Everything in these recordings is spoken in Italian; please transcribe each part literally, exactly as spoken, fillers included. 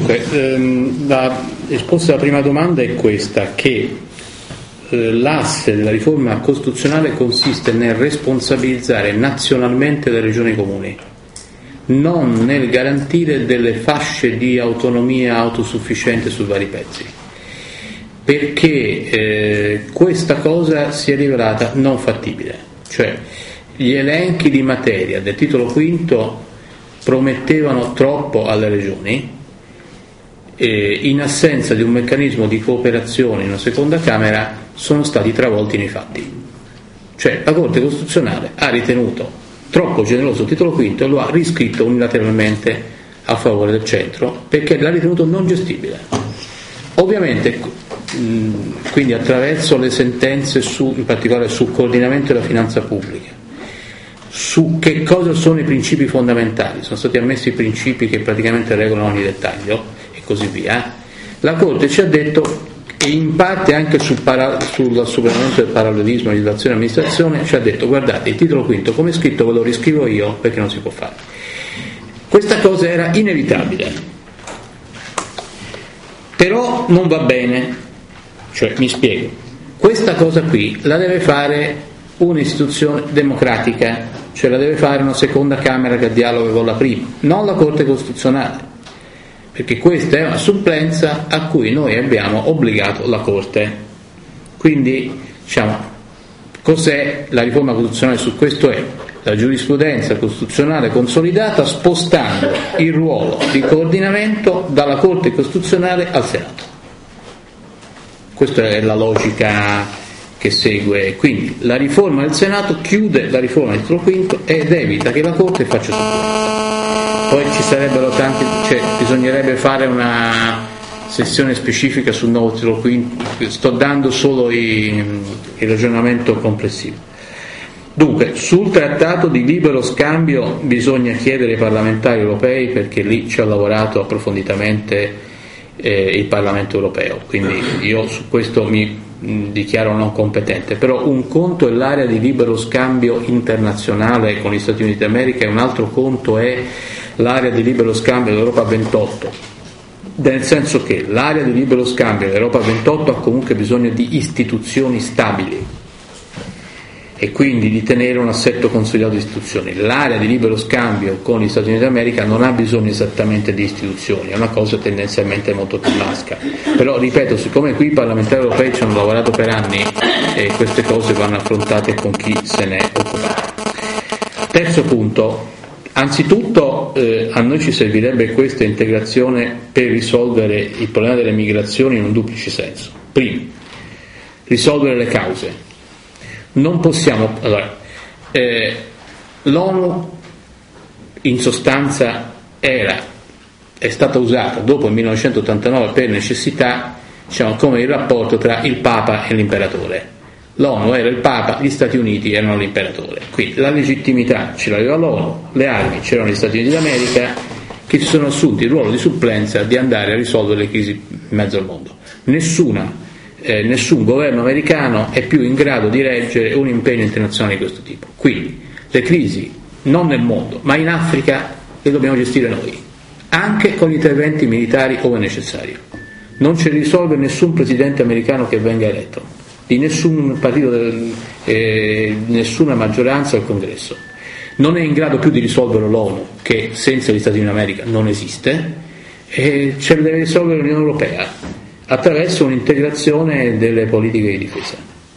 Dunque, ehm, la risposta alla prima domanda è questa, che eh, l'asse della riforma costituzionale consiste nel responsabilizzare nazionalmente le regioni comuni, non nel garantire delle fasce di autonomia autosufficiente su vari pezzi, perché eh, questa cosa si è rivelata non fattibile. Cioè, gli elenchi di materia del titolo quinto promettevano troppo alle regioni, e in assenza di un meccanismo di cooperazione in una seconda Camera sono stati travolti nei fatti. Cioè, la Corte Costituzionale ha ritenuto troppo generoso il titolo quinto e lo ha riscritto unilateralmente a favore del centro, perché l'ha ritenuto non gestibile. Ovviamente, mh, quindi attraverso le sentenze su, in particolare sul coordinamento della finanza pubblica, su che cosa sono i principi fondamentali, sono stati ammessi i principi che praticamente regolano ogni dettaglio e così via, la Corte ci ha detto, e in parte anche sul, para, sul superamento del parallelismo legislazione e amministrazione, ci ha detto: guardate, il titolo quinto come è scritto ve lo riscrivo io perché non si può fare. Questa cosa era inevitabile, però non va bene. Cioè, mi spiego, questa cosa qui la deve fare un'istituzione democratica, cioè la deve fare una seconda Camera che dialoga con la prima, non la Corte Costituzionale, perché questa è una supplenza a cui noi abbiamo obbligato la Corte. Quindi, diciamo, cos'è la riforma costituzionale su questo? È la giurisprudenza costituzionale consolidata, spostando il ruolo di coordinamento dalla Corte Costituzionale al Senato. Questa è la logica che segue. Quindi la riforma del Senato chiude la riforma del titolo quinto ed evita che la Corte faccia supplenza. Poi ci sarebbero tanti, cioè bisognerebbe fare una sessione specifica sul nuovo titolo quinto, sto dando solo i, il ragionamento complessivo. Dunque, sul trattato di libero scambio bisogna chiedere ai parlamentari europei, perché lì ci ha lavorato approfonditamente eh, il Parlamento europeo, quindi io su questo mi dichiaro non competente. Però un conto è l'area di libero scambio internazionale con gli Stati Uniti d'America e un altro conto è l'area di libero scambio dell'Europa ventotto, nel senso che l'area di libero scambio dell'Europa ventotto ha comunque bisogno di istituzioni stabili e quindi di tenere un assetto consolidato di istituzioni. L'area di libero scambio con gli Stati Uniti d'America non ha bisogno esattamente di istituzioni, è una cosa tendenzialmente molto più lasca. Però ripeto, siccome qui i parlamentari europei ci hanno lavorato per anni e queste cose vanno affrontate con chi se ne è occupato. Terzo punto, anzitutto eh, a noi ci servirebbe questa integrazione per risolvere il problema delle migrazioni in un duplice senso. Primo, risolvere le cause. Non possiamo, allora, eh, l'ONU in sostanza era, è stata usata dopo il millenovecentottantanove per necessità, diciamo, come il rapporto tra il Papa e l'imperatore. L'ONU era il Papa, gli Stati Uniti erano l'imperatore, quindi la legittimità ce l'aveva l'ONU, le armi c'erano gli Stati Uniti d'America, che si sono assunti il ruolo di supplenza di andare a risolvere le crisi in mezzo al mondo. Nessuna Eh, nessun governo americano è più in grado di reggere un impegno internazionale di questo tipo. Quindi le crisi non nel mondo ma in Africa le dobbiamo gestire noi, anche con gli interventi militari ove necessario. Non ci risolve nessun presidente americano che venga eletto, di nessun partito, del, eh, nessuna maggioranza al Congresso. Non è in grado più di risolvere l'ONU, che senza gli Stati Uniti d'America non esiste, e ce le deve risolvere l'Unione Europea attraverso un'integrazione delle politiche di difesa,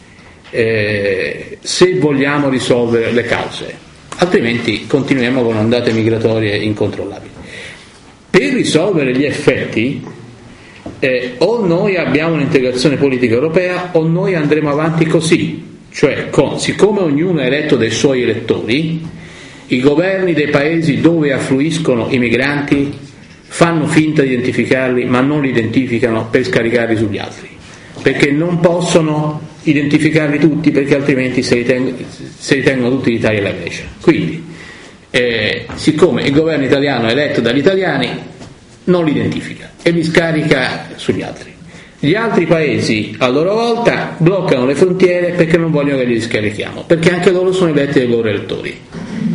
eh, se vogliamo risolvere le cause, altrimenti continuiamo con ondate migratorie incontrollabili. Per risolvere gli effetti eh, o noi abbiamo un'integrazione politica europea o noi andremo avanti così, cioè con, siccome ognuno è eletto dai suoi elettori, i governi dei paesi dove affluiscono i migranti fanno finta di identificarli ma non li identificano per scaricarli sugli altri, perché non possono identificarli tutti, perché altrimenti si ritengono, si ritengono tutti l'Italia e la Grecia. Quindi eh, siccome il governo italiano è eletto dagli italiani non li identifica e li scarica sugli altri. Gli altri paesi a loro volta bloccano le frontiere perché non vogliono che li scarichiamo, perché anche loro sono eletti dai loro elettori.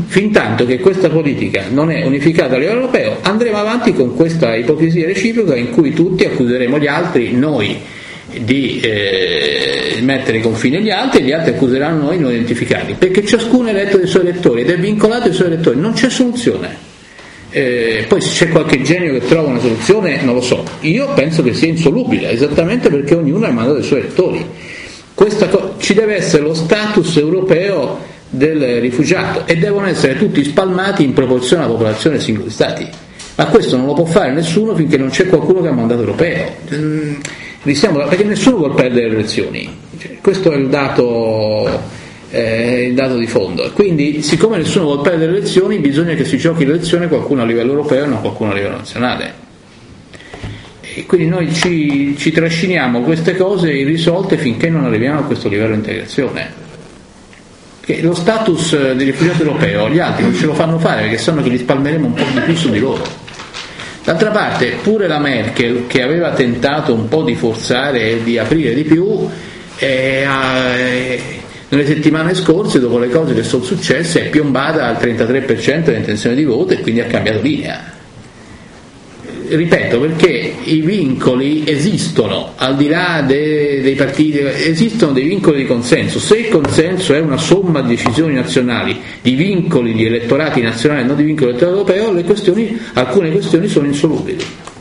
fin tanto che questa politica non è unificata a livello europeo andremo avanti con questa ipocrisia reciproca in cui tutti accuseremo gli altri, noi di eh, mettere i confini agli altri e gli altri accuseranno noi di non identificarli, perché ciascuno è eletto dai suoi elettori ed è vincolato ai suoi elettori, non c'è soluzione. Eh, poi se c'è qualche genio che trova una soluzione non lo so, io penso che sia insolubile, esattamente perché ognuno ha il mandato dei suoi elettori. Questa co- ci deve essere lo status europeo del rifugiato e devono essere tutti spalmati in proporzione alla popolazione dei singoli stati, ma questo non lo può fare nessuno finché non c'è qualcuno che ha un mandato europeo. Mm, rischiamo, perché nessuno vuole perdere le elezioni, cioè, questo è il dato, eh, il dato di fondo. Quindi siccome nessuno vuole perdere le elezioni bisogna che si giochi le elezioni qualcuno a livello europeo e non qualcuno a livello nazionale, e quindi noi ci, ci trasciniamo queste cose irrisolte finché non arriviamo a questo livello di integrazione. Che lo status di rifugiato europeo gli altri non ce lo fanno fare perché sanno che li spalmeremo un po' di più su di loro. D'altra parte pure la Merkel, che aveva tentato un po' di forzare e di aprire di più, eh, eh, nelle settimane scorse, dopo le cose che sono successe, è piombata al trentatré per cento di intenzione di voto e quindi ha cambiato linea. Ripeto, perché i vincoli esistono, al di là dei, dei partiti, esistono dei vincoli di consenso. Se il consenso è una somma di decisioni nazionali, di vincoli di elettorati nazionali, non di vincoli di elettorato europeo, le questioni, alcune questioni sono insolubili.